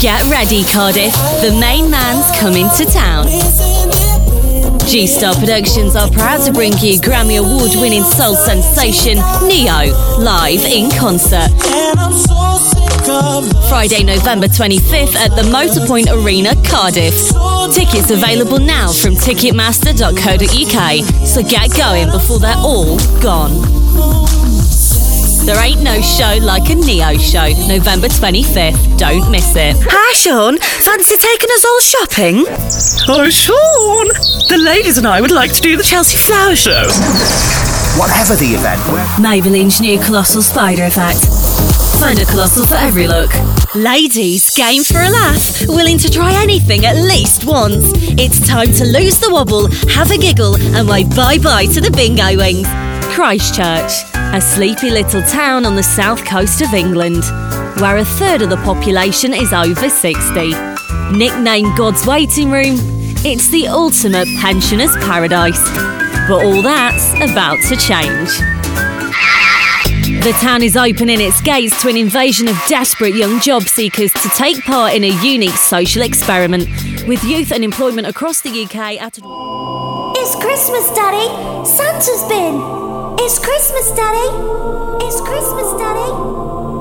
Get ready, Cardiff. The main man's coming to town. G-Star Productions are proud to bring you Grammy Award-winning soul sensation Neo live in concert. Friday, November 25th at the Motorpoint Arena, Cardiff. Tickets available now from ticketmaster.co.uk, so get going before they're all gone. There ain't no show like a Neo show. November 25th. Don't miss it. Hi, Sean. Fancy taking us all shopping? Oh, Sean! The ladies and I would like to do the Chelsea Flower Show. Whatever the event. Maybelline's new Colossal Spider Effect. Find a Colossal for every look. Ladies, game for a laugh. Willing to try anything at least once. It's time to lose the wobble, have a giggle, and wave bye-bye to the bingo wings. Christchurch, a sleepy little town on the south coast of England, where a third of the population is over 60. Nicknamed God's Waiting Room, it's the ultimate pensioners' paradise. But all that's about to change. The town is opening its gates to an invasion of desperate young job seekers to take part in a unique social experiment, with youth unemployment across the UK at... It's Christmas, Daddy! Santa's been! It's Christmas, Daddy! It's Christmas, Daddy!